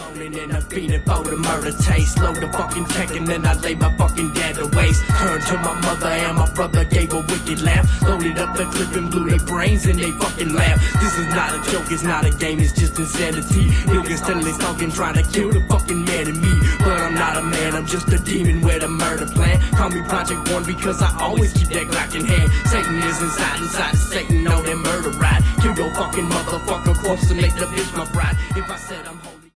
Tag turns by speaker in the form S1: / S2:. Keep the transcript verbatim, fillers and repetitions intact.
S1: moaning and I'm fiending for the murder taste. Load the fucking tech and then I lay my fucking dad to waste. Turned to my mother and my brother gave a wicked laugh. Loaded up the clip and blew their brains and they fucking laugh. This is not a joke, it's not a game, it's just insanity. Niggas telling talking, trying to kill the fucking man in me. But I'm not a man, I'm just a demon with a murder plan. Call me Project One because I always keep that Glock in hand. Satan is inside, inside of Satan on that murder ride. Kill your fucking motherfucker corpse to make the bitch my bride. If I said I'm